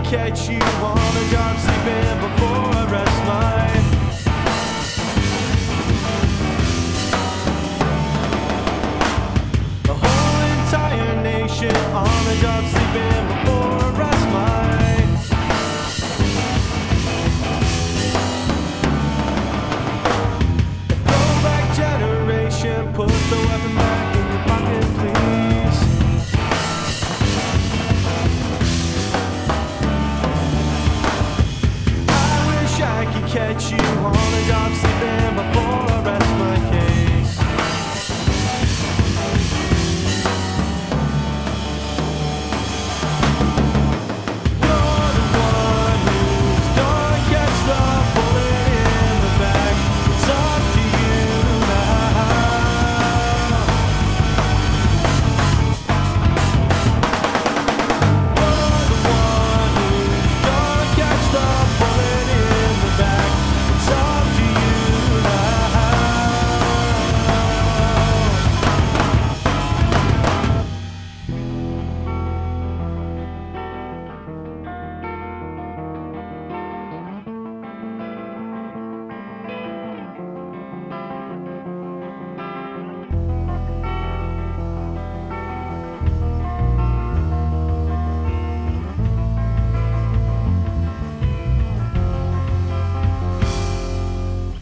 catch you on a job sleeping before I rest my. The whole entire nation on a job sleeping before I rest my. The throwback generation, put the weapon back in your pocket, please. I could catch you on a job sleeping before I rest my case. You're the one who's gonna catch the bullet in the back. It's up to you now. You're the one who's gonna catch the bullet in the back. It's up to you now.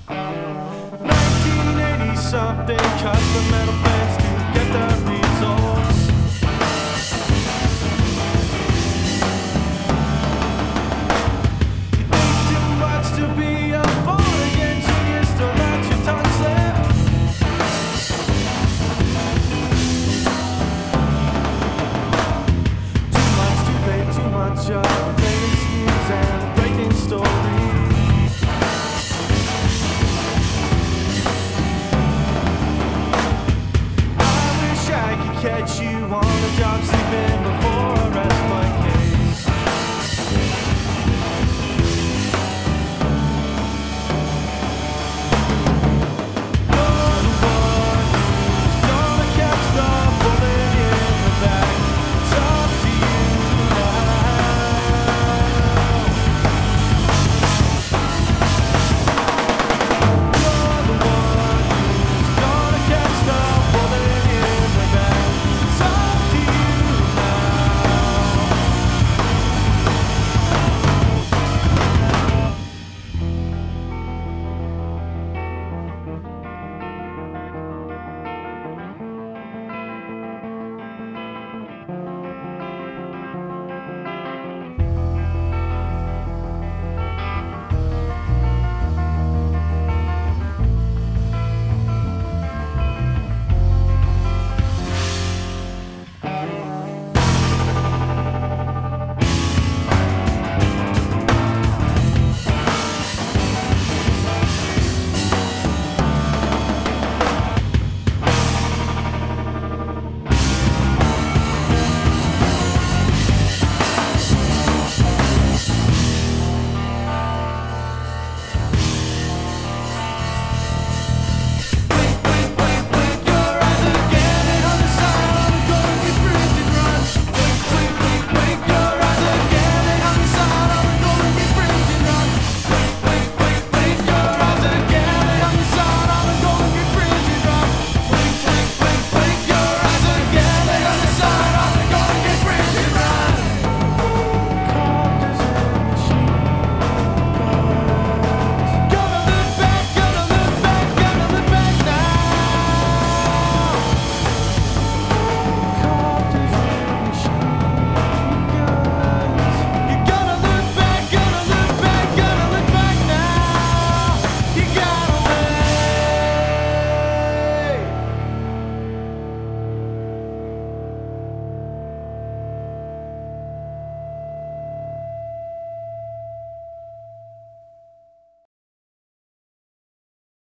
Something cut the metal fence to get the result.